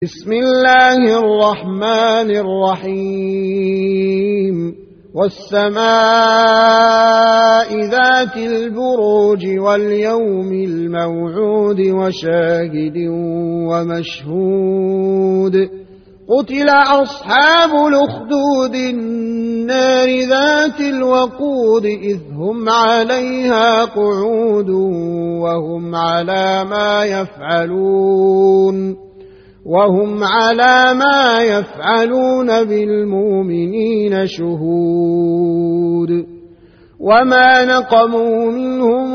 بسم الله الرحمن الرحيم والسماء ذات البروج واليوم الموعود وشاهد ومشهود قتل أصحاب الأخدود النار ذات الوقود إذ هم عليها قعود وهم على ما يفعلون بالمؤمنين شهود وما نقموا منهم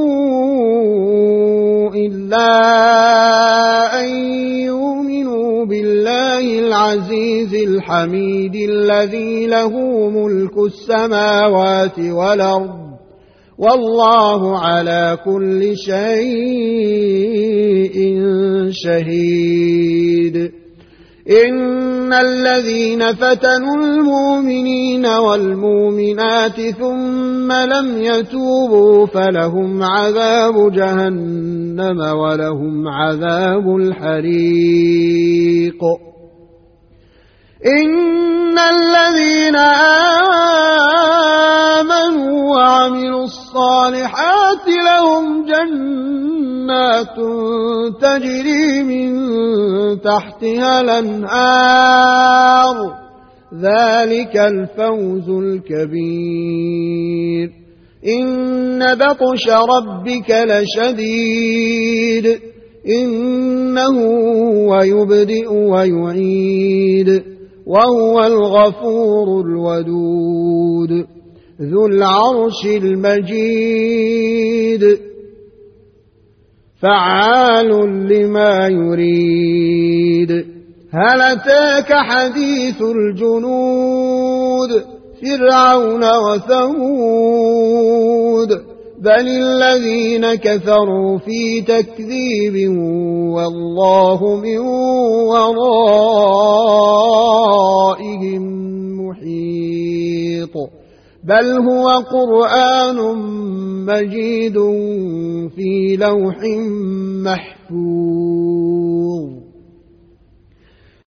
إلا أن يؤمنوا بالله العزيز الحميد الذي له ملك السماوات والأرض والله على كل شيء شهيد إن الذين فتنوا المؤمنين والمؤمنات ثم لم يتوبوا فلهم عذاب جهنم ولهم عذاب الحريق إن الذين آمنوا وعملوا الصالحات لهم جنات تجري من تحتها الأنهار ذلك الفوز الكبير إن بطش ربك لشديد إنه هو يبدئ ويعيد وهو الغفور الودود ذو العرش المجيد فعال لما يريد هل أتاك حديث الجنود فرعون وثمود بل الذين كفروا في تكذيب والله من ورائهم محيط بل هو قرآن مجيد في لوح محفوظ